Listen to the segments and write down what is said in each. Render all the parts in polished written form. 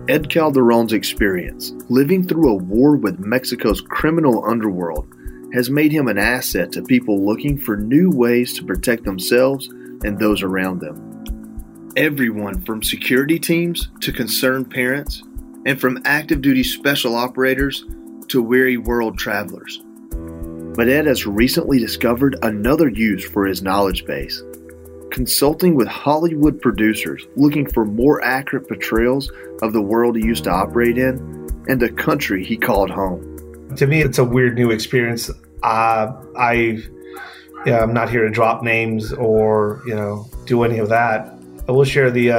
Ed Calderon's experience, living through a war with Mexico's criminal underworld, has made him an asset to people looking for new ways to protect themselves and those around them. Everyone from security teams to concerned parents, and from active duty special operators to weary world travelers. But Ed has recently discovered another use for his knowledge base, consulting with Hollywood producers looking for more accurate portrayals of the world he used to operate in and the country he called home. To me, it's a weird new experience. I'm not here to drop names or do any of that. I will share the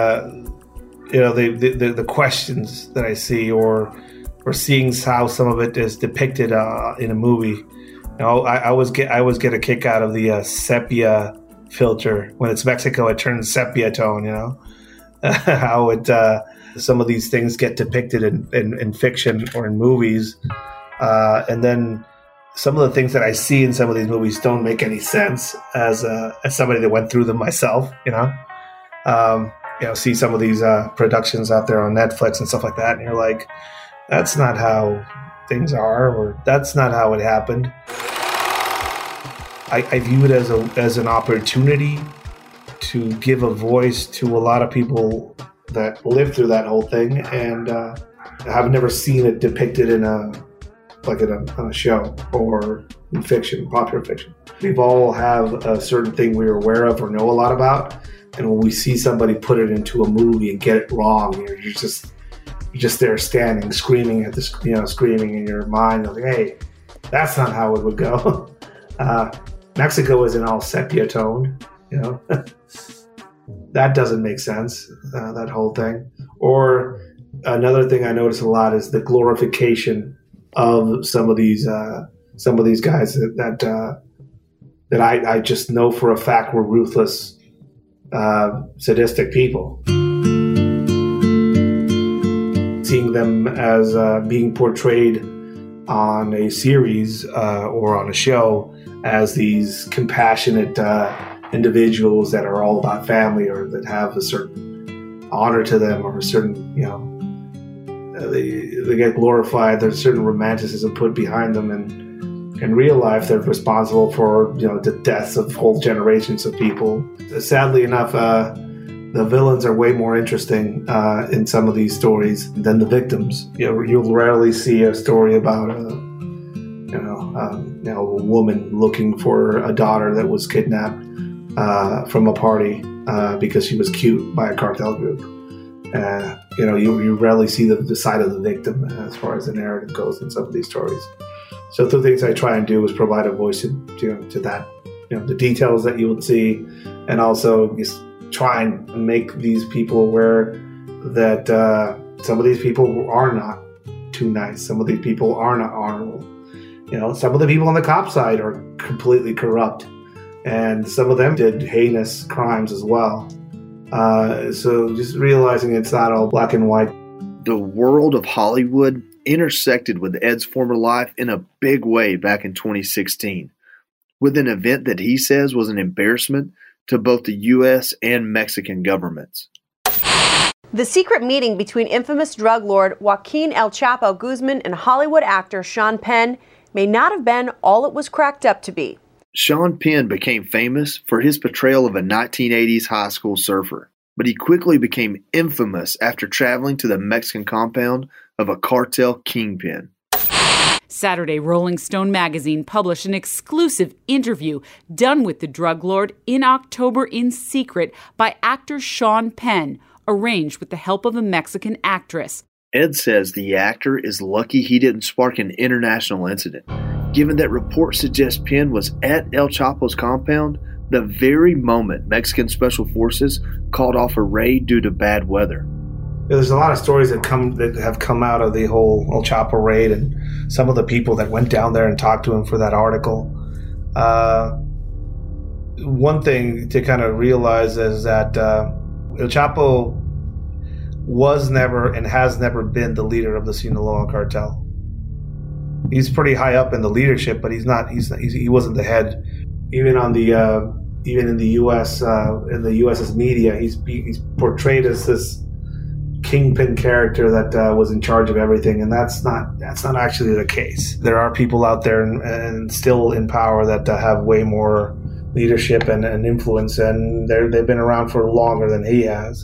questions that I see or seeing how some of it is depicted in a movie. I always get a kick out of the sepia filter. When it's Mexico, it turns sepia tone. How it some of these things get depicted in fiction or in movies, and then some of the things that I see in some of these movies don't make any sense as somebody that went through them myself. See some of these productions out there on Netflix and stuff like that, and you're like, that's not how things are, or that's not how it happened. I view it as an opportunity to give a voice to a lot of people that lived through that whole thing, and I've never seen it depicted on a show or in fiction, popular fiction. We've all have a certain thing we're aware of or know a lot about, and when we see somebody put it into a movie and get it wrong, you're just there standing, screaming at screaming in your mind, like, hey, that's not how it would go. Mexico isn't all sepia toned, that doesn't make sense, that whole thing. Or another thing I notice a lot is the glorification of some of these guys that I just know for a fact were ruthless, sadistic people. Seeing them as being portrayed on a series or on a show as these compassionate individuals that are all about family or that have a certain honor to them or a certain, they get glorified. There's certain romanticism put behind them, and in real life they're responsible for the deaths of whole generations of people. Sadly enough, the villains are way more interesting in some of these stories than the victims. You'll rarely see a story about a woman looking for a daughter that was kidnapped from a party because she was cute by a cartel group. You rarely see the side of the victim as far as the narrative goes in some of these stories. So the things I try and do is provide a voice to that, the details that you would see, and also just try and make these people aware that some of these people are not too nice. Some of these people are not honorable. Some of the people on the cop side are completely corrupt, and some of them did heinous crimes as well. So just realizing it's not all black and white. The world of Hollywood intersected with Ed's former life in a big way back in 2016, with an event that he says was an embarrassment to both the U.S. and Mexican governments. The secret meeting between infamous drug lord Joaquin El Chapo Guzman and Hollywood actor Sean Penn may not have been all it was cracked up to be. Sean Penn became famous for his portrayal of a 1980s high school surfer, but he quickly became infamous after traveling to the Mexican compound of a cartel kingpin. Saturday, Rolling Stone magazine published an exclusive interview done with the drug lord in October in secret by actor Sean Penn, arranged with the help of a Mexican actress. Ed says the actor is lucky he didn't spark an international incident, given that reports suggest Penn was at El Chapo's compound the very moment Mexican special forces called off a raid due to bad weather. There's a lot of stories that have come out of the whole El Chapo raid, and some of the people that went down there and talked to him for that article. One thing to kind of realize is that El Chapo was never and has never been the leader of the Sinaloa cartel. He's pretty high up in the leadership, but he wasn't the head. Even in the U.S. In the U.S.'s media, he's portrayed as this kingpin character that was in charge of everything, and that's not actually the case. There are people out there and still in power that have way more leadership and influence, and they've been around for longer than he has.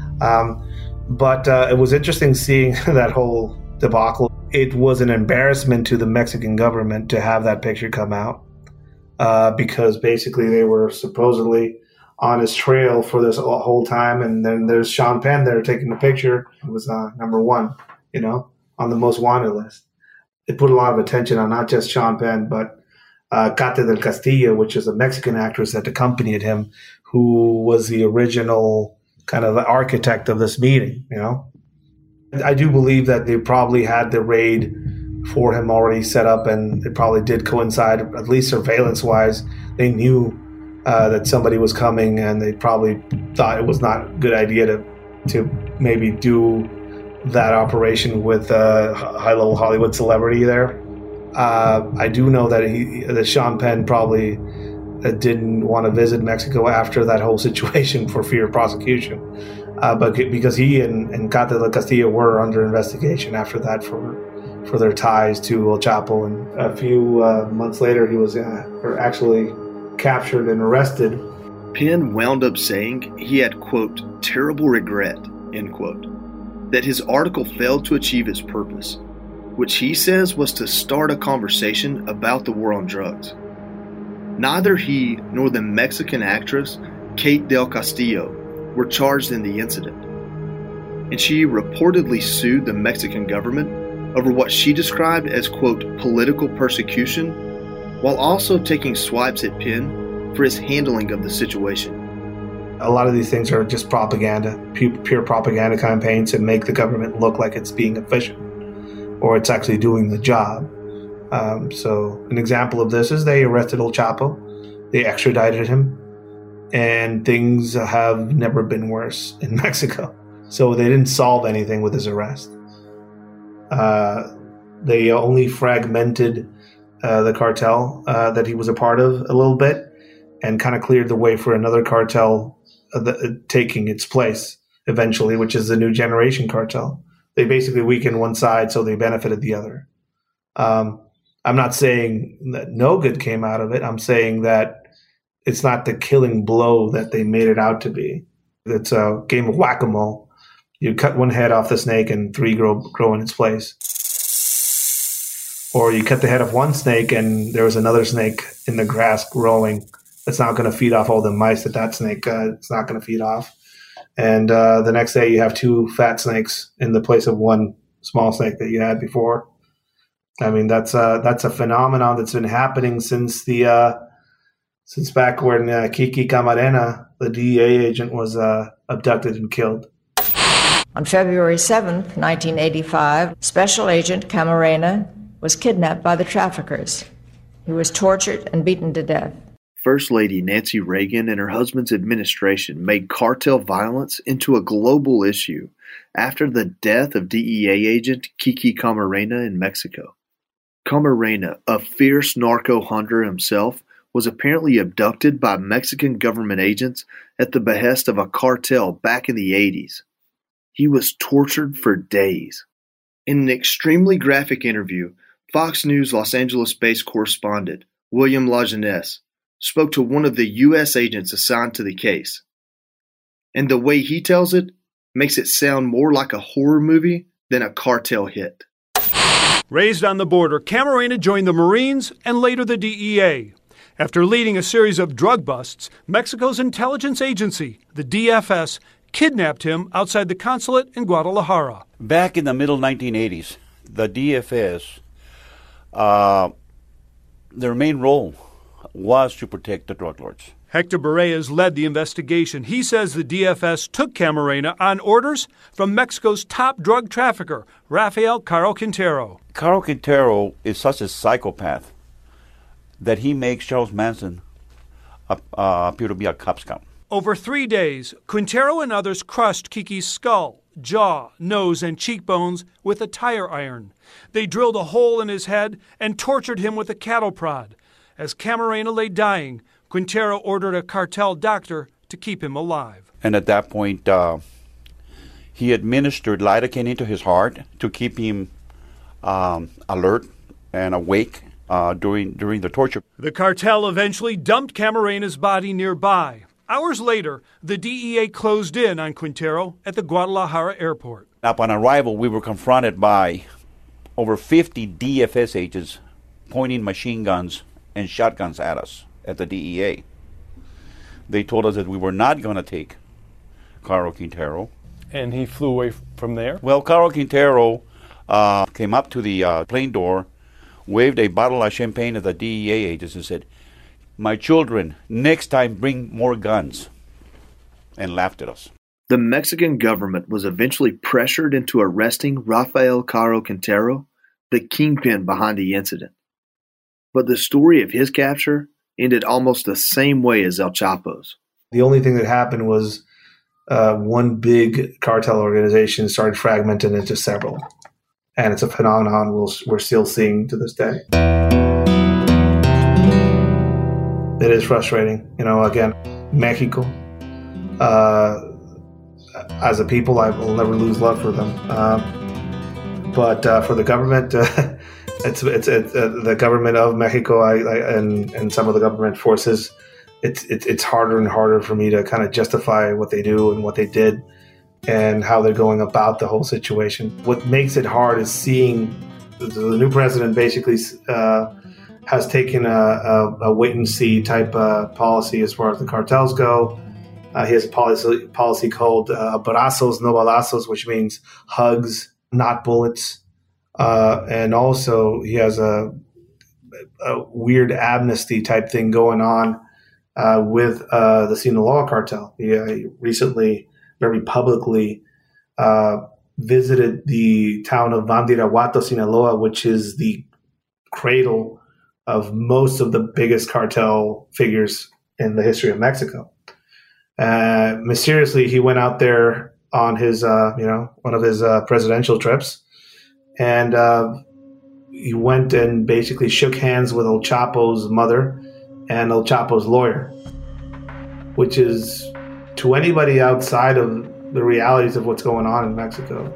But it was interesting seeing that whole debacle. It was an embarrassment to the Mexican government to have that picture come out because basically they were supposedly on his trail for this whole time, and then there's Sean Penn there taking the picture. It was number one, on the most wanted list. It put a lot of attention on not just Sean Penn, but Kate del Castillo, which is a Mexican actress that accompanied him, who was the original kind of the architect of this meeting, I do believe that they probably had the raid for him already set up, and it probably did coincide, at least surveillance-wise. They knew that somebody was coming, and they probably thought it was not a good idea to maybe do that operation with a high-level Hollywood celebrity there. I do know that Sean Penn probably didn't want to visit Mexico after that whole situation for fear of prosecution, but because he and Kate del Castillo were under investigation after that for their ties to El Chapo, and a few months later he was actually captured and arrested. Penn wound up saying he had, quote, terrible regret, end quote, that his article failed to achieve its purpose, which he says was to start a conversation about the war on drugs. Neither he nor the Mexican actress Kate del Castillo were charged in the incident, and she reportedly sued the Mexican government over what she described as, quote, political persecution, while also taking swipes at Penn for his handling of the situation. A lot of these things are just propaganda, pure propaganda campaigns to make the government look like it's being efficient or it's actually doing the job. So an example of this is they arrested El Chapo, they extradited him, and things have never been worse in Mexico. So they didn't solve anything with his arrest. They only fragmented the cartel that he was a part of a little bit, and kind of cleared the way for another cartel taking its place eventually, which is the New Generation cartel. They basically weakened one side, so they benefited the other. I'm not saying that no good came out of it. I'm saying that it's not the killing blow that they made it out to be. It's a game of whack-a-mole. You cut one head off the snake and three grow in its place. Or you cut the head of one snake and there was another snake in the grass growing that's not going to feed off all the mice that snake it's not going to feed off. And the next day you have two fat snakes in the place of one small snake that you had before. I mean, that's a phenomenon that's been happening since back when Kiki Camarena, the DEA agent, was abducted and killed. On February 7th, 1985, Special Agent Camarena was kidnapped by the traffickers. He was tortured and beaten to death. First Lady Nancy Reagan and her husband's administration made cartel violence into a global issue after the death of DEA agent Kiki Camarena in Mexico. Camarena, a fierce narco hunter himself, was apparently abducted by Mexican government agents at the behest of a cartel back in the 80s. He was tortured for days. In an extremely graphic interview, Fox News Los Angeles-based correspondent William Lajeunesse spoke to one of the U.S. agents assigned to the case. And the way he tells it makes it sound more like a horror movie than a cartel hit. Raised on the border, Camarena joined the Marines and later the DEA. After leading a series of drug busts, Mexico's intelligence agency, the DFS, kidnapped him outside the consulate in Guadalajara. Back in the middle 1980s, the DFS, their main role was to protect the drug lords. Hector Bareas led the investigation. He says the DFS took Camarena on orders from Mexico's top drug trafficker, Rafael Caro Quintero. Caro Quintero is such a psychopath that he makes Charles Manson appear to be a Cub Scout. Over 3 days, Quintero and others crushed Kiki's skull, jaw, nose, and cheekbones with a tire iron. They drilled a hole in his head and tortured him with a cattle prod. As Camarena lay dying, Quintero ordered a cartel doctor to keep him alive. And at that point, He administered lidocaine into his heart to keep him alert and awake during the torture. The cartel eventually dumped Camarena's body nearby. Hours later, the DEA closed in on Quintero at the Guadalajara airport. Upon arrival, we were confronted by over 50 DFS agents pointing machine guns and shotguns at us at the DEA. They told us that we were not going to take Caro Quintero. And he flew away from there? Well, Caro Quintero came up to the plane door, waved a bottle of champagne at the DEA agents and said, "My children, next time bring more guns," and laughed at us. The Mexican government was eventually pressured into arresting Rafael Caro Quintero, the kingpin behind the incident. But the story of his capture ended almost the same way as El Chapo's. The only thing that happened was one big cartel organization started fragmenting into several. And it's a phenomenon we're still seeing to this day. It is frustrating. Again, Mexico, as a people, I will never lose love for them. But for the government, it's the government of Mexico and some of the government forces, it's harder and harder for me to kind of justify what they do and what they did and how they're going about the whole situation. What makes it hard is seeing the new president basically has taken a wait-and-see type policy as far as the cartels go. He has a policy called abrazos, no balazos, which means hugs, not bullets. And also he has a weird amnesty type thing going on with the Sinaloa cartel. He recently, very publicly, visited the town of Bandiraguato, Sinaloa, which is the cradle of most of the biggest cartel figures in the history of Mexico. Mysteriously, he went out there on his, one of his presidential trips, and he went and basically shook hands with El Chapo's mother and El Chapo's lawyer, which is, to anybody outside of the realities of what's going on in Mexico,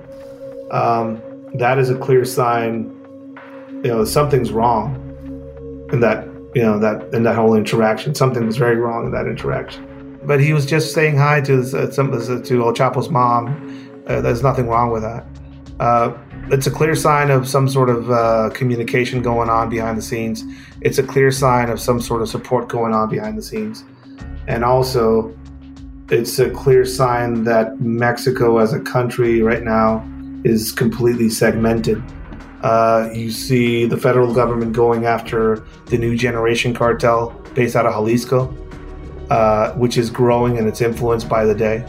that is a clear sign, something's wrong in that, in that whole interaction. Something was very wrong in that interaction. But he was just saying hi to El Chapo's mom. There's nothing wrong with that. It's a clear sign of some sort of communication going on behind the scenes. It's a clear sign of some sort of support going on behind the scenes. And also, it's a clear sign that Mexico as a country right now is completely segmented. You see the federal government going after the New Generation cartel based out of Jalisco, which is growing in its influence by the day.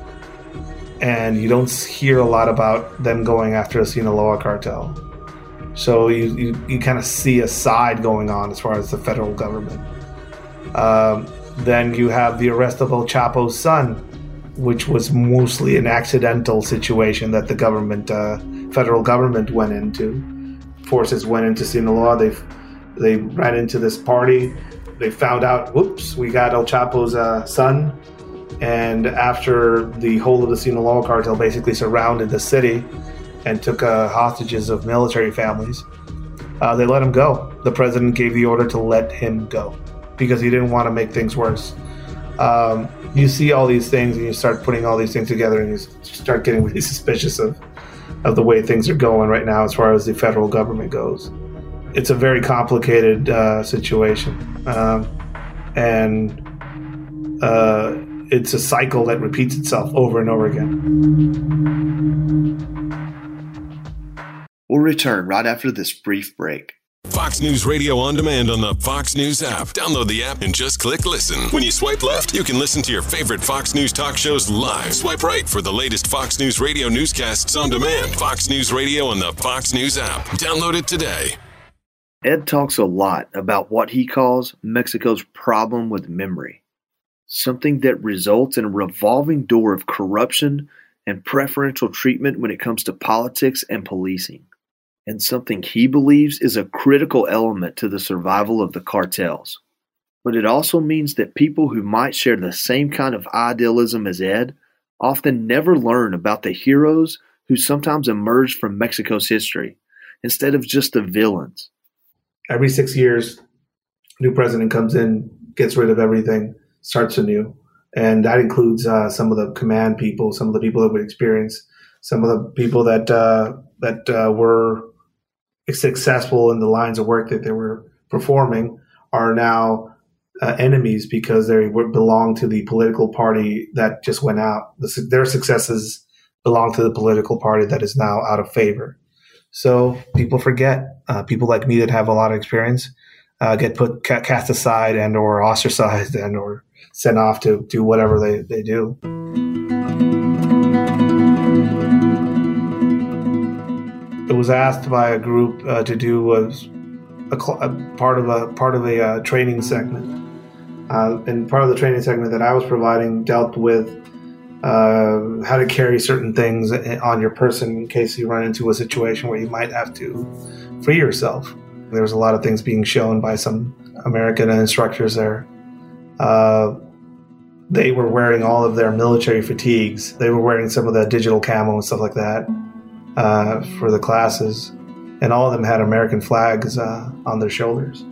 And you don't hear a lot about them going after a Sinaloa cartel. So you kind of see a side going on as far as the federal government. Then you have the arrest of El Chapo's son, which was mostly an accidental situation that the government, federal government went into. Forces went into Sinaloa. They ran into this party. They found out, whoops, we got El Chapo's son. And after the whole of the Sinaloa cartel basically surrounded the city and took hostages of military families, they let him go. The president gave the order to let him go because he didn't want to make things worse. You see all these things and you start putting all these things together and you start getting really suspicious of the way things are going right now as far as the federal government goes. It's a very complicated situation. And it's a cycle that repeats itself over and over again. We'll return right after this brief break. Fox News Radio on demand on the Fox News app. Download the app and just click listen. When you swipe left, you can listen to your favorite Fox News talk shows live. Swipe right for the latest Fox News Radio newscasts on demand. Fox News Radio on the Fox News app. Download it today. Ed talks a lot about what he calls Mexico's problem with memory, something that results in a revolving door of corruption and preferential treatment when it comes to politics and policing, and something he believes is a critical element to the survival of the cartels. But it also means that people who might share the same kind of idealism as Ed often never learn about the heroes who sometimes emerged from Mexico's history instead of just the villains. Every 6 years, new president comes in, gets rid of everything, starts anew. And that includes some of the command people, some of the people that would experience, some of the people that were successful in the lines of work that they were performing are now enemies because they belong to the political party that just went out. Their successes belong to the political party that is now out of favor. So people forget. People like me that have a lot of experience get cast aside and or ostracized and or sent off to do whatever they do. It was asked by a group to do a part of a training segment, and part of the training segment that I was providing dealt with how to carry certain things on your person in case you run into a situation where you might have to free yourself. There was a lot of things being shown by some American instructors there. They were wearing all of their military fatigues. They were wearing some of the digital camo and stuff like that for the classes. And all of them had American flags on their shoulders.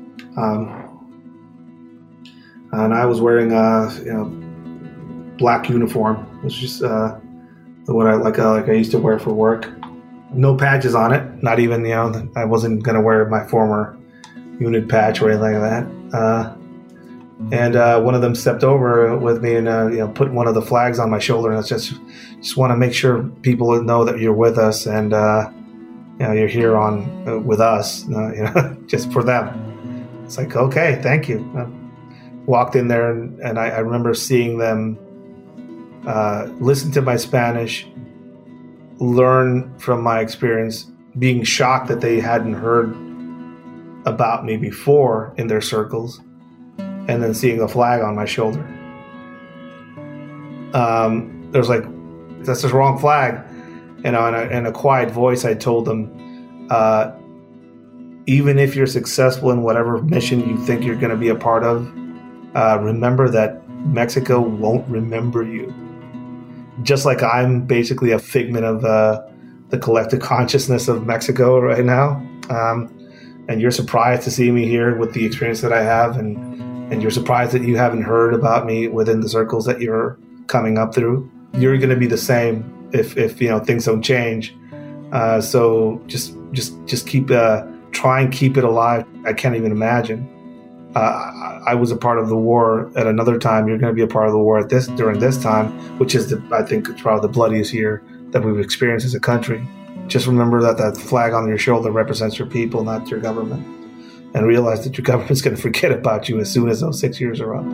And I was wearing black uniform, which is what I used to wear for work. No patches on it. Not even, I wasn't going to wear my former unit patch or anything like that. And one of them stepped over with me and put one of the flags on my shoulder. And I just want to make sure people know that you're with us and you're here with us, just for them. It's like, okay, thank you. I walked in there and I remember seeing them listen to my Spanish, learn from my experience, being shocked that they hadn't heard about me before in their circles, and then seeing the flag on my shoulder. There's like, that's the wrong flag. In a quiet voice, I told them, even if you're successful in whatever mission you think you're going to be a part of, remember that Mexico won't remember you. Just like I'm basically a figment of the collective consciousness of Mexico right now. And you're surprised to see me here with the experience that I have, and you're surprised that you haven't heard about me within the circles that you're coming up through. You're going to be the same if things don't change. So just keep try and keep it alive. I can't even imagine. I was a part of the war at another time. You're going to be a part of the war during this time, which is I think it's probably the bloodiest year that we've experienced as a country. Just remember that flag on your shoulder represents your people, not your government. And realize that your government's going to forget about you as soon as those 6 years are up.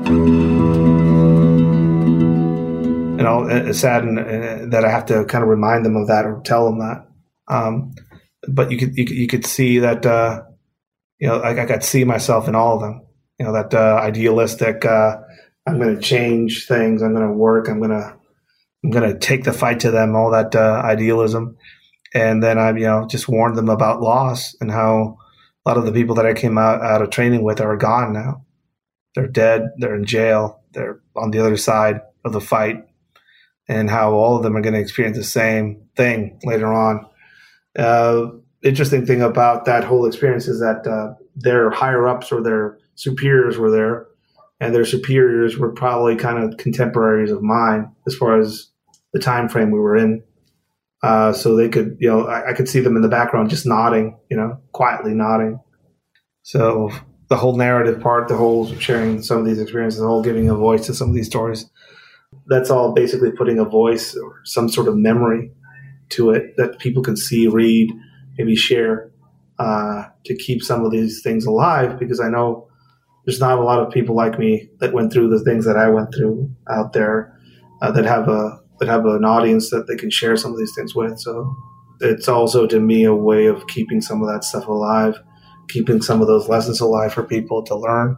And it's sad that I have to kind of remind them of that or tell them that. But you could see that, I could see myself in all of them. That idealistic, I'm going to change things. I'm going to work. I'm going to take the fight to them, all that idealism. And then I, just warned them about loss and how a lot of the people that I came out of training with are gone now. They're dead. They're in jail. They're on the other side of the fight, and how all of them are going to experience the same thing later on. Interesting thing about that whole experience is that their higher ups or their superiors were there, and their superiors were probably kind of contemporaries of mine as far as the time frame we were in. So they could, I could see them in the background just nodding, quietly nodding. So the whole narrative part, the whole sharing some of these experiences, the whole giving a voice to some of these stories, that's all basically putting a voice or some sort of memory to it that people can see, read, maybe share, to keep some of these things alive, because I know there's not a lot of people like me that went through the things that I went through out there that have an audience that they can share some of these things with. So it's also, to me, a way of keeping some of that stuff alive, keeping some of those lessons alive for people to learn.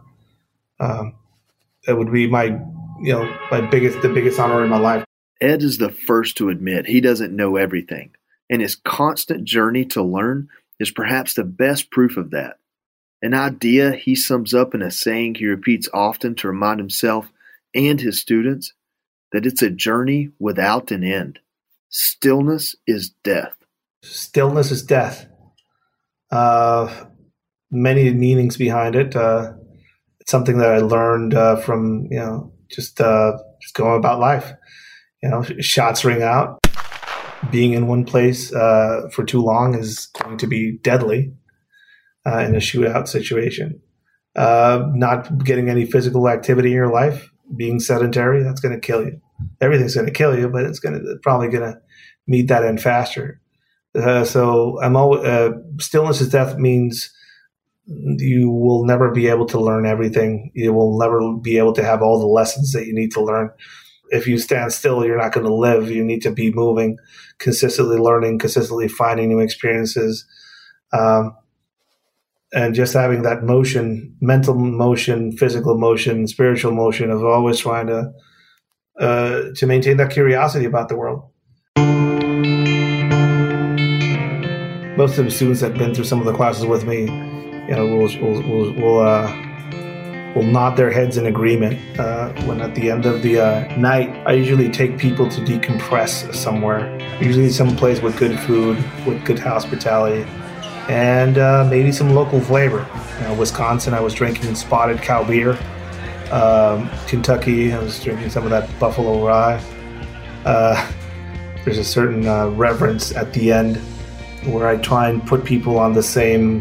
It would be the biggest honor in my life. Ed is the first to admit he doesn't know everything, and his constant journey to learn is perhaps the best proof of that. An idea he sums up in a saying he repeats often to remind himself and his students: that it's a journey without an end. Stillness is death. Stillness is death. Many meanings behind it. It's something that I learned from just going about life. Shots ring out. Being in one place for too long is going to be deadly in a shootout situation. Not getting any physical activity in your life, being sedentary, that's going to kill you. Everything's going to kill you, but it's probably going to meet that end faster. So I'm always, stillness is death means you will never be able to learn everything. You will never be able to have all the lessons that you need to learn. If you stand still, you're not going to live. You need to be moving, consistently learning, consistently finding new experiences. And just having that motion, mental motion, physical motion, spiritual motion of always trying to maintain that curiosity about the world. Most of the students that have been through some of the classes with me, will nod their heads in agreement when at the end of the night, I usually take people to decompress somewhere, usually someplace with good food, with good hospitality, and maybe some local flavor. Wisconsin, I was drinking spotted cow beer. Kentucky, I was drinking some of that Buffalo Rye. There's a certain reverence at the end where I try and put people on the same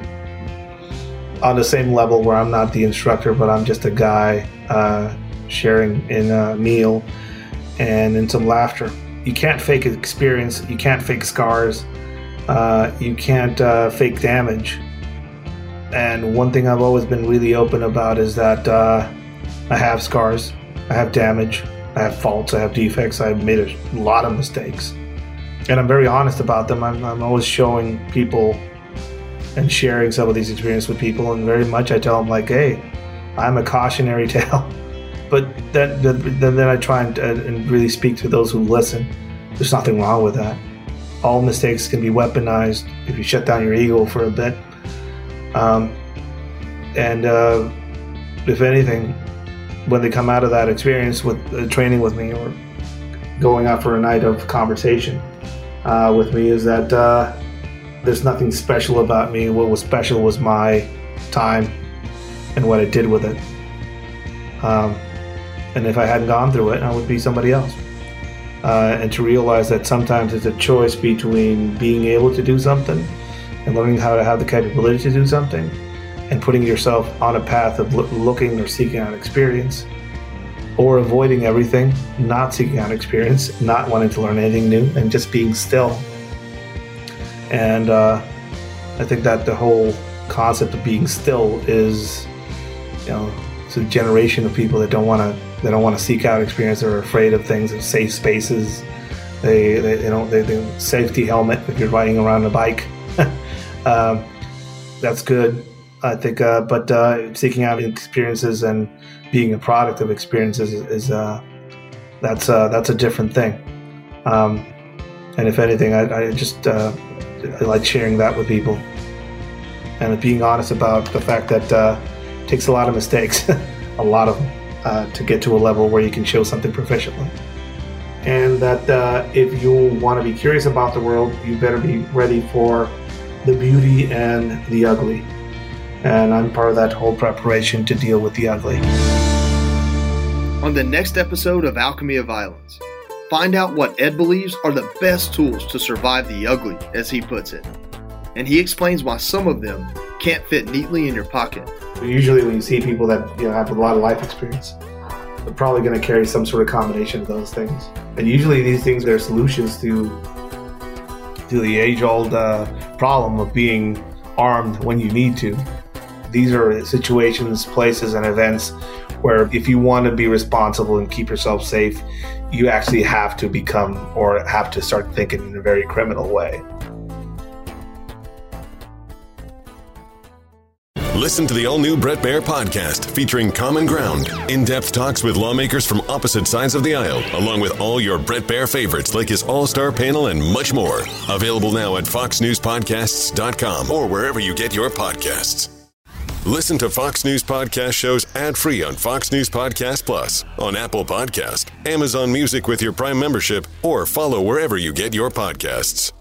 level where I'm not the instructor, but I'm just a guy sharing in a meal and in some laughter. You can't fake experience. You can't fake scars. You can't fake damage. And one thing I've always been really open about is that I have scars. I have damage. I have faults. I have defects. I've made a lot of mistakes. And I'm very honest about them. I'm always showing people and sharing some of these experiences with people, and very much I tell them, like, hey, I'm a cautionary tale. But then I try and really speak to those who listen. There's nothing wrong with that. All mistakes can be weaponized if you shut down your ego for a bit. If anything, when they come out of that experience with training with me or going out for a night of conversation with me, is that there's nothing special about me. What was special was my time and what I did with it. And if I hadn't gone through it, I would be somebody else. And to realize that sometimes it's a choice between being able to do something and learning how to have the capability to do something, and putting yourself on a path of looking or seeking out experience, or avoiding everything, not seeking out experience, not wanting to learn anything new, and just being still. And I think that the whole concept of being still is, it's a generation of people that don't want to seek out experience. They're afraid of things, of safe spaces. They safety helmet if you're riding around a bike. That's good, I think. But seeking out experiences and being a product of experiences is that's a different thing. And if anything, I like sharing that with people, and being honest about the fact that it takes a lot of mistakes, a lot of them, to get to a level where you can show something proficiently. And that if you want to be curious about the world, you better be ready for the beauty and the ugly. And I'm part of that whole preparation to deal with the ugly. On the next episode of Alchemy of Violence, find out what Ed believes are the best tools to survive the ugly, as he puts it. And he explains why some of them can't fit neatly in your pocket. Usually when you see people that have a lot of life experience, they're probably going to carry some sort of combination of those things. And usually these things are solutions to the age-old problem of being armed when you need to. These are situations, places, and events where if you want to be responsible and keep yourself safe, you actually have to become or have to start thinking in a very criminal way. Listen to the all-new Bret Baier podcast featuring Common Ground, in-depth talks with lawmakers from opposite sides of the aisle, along with all your Bret Baier favorites like his all-star panel and much more. Available now at foxnewspodcasts.com or wherever you get your podcasts. Listen to Fox News Podcast shows ad-free on Fox News Podcast Plus, on Apple Podcast, Amazon Music with your Prime membership, or follow wherever you get your podcasts.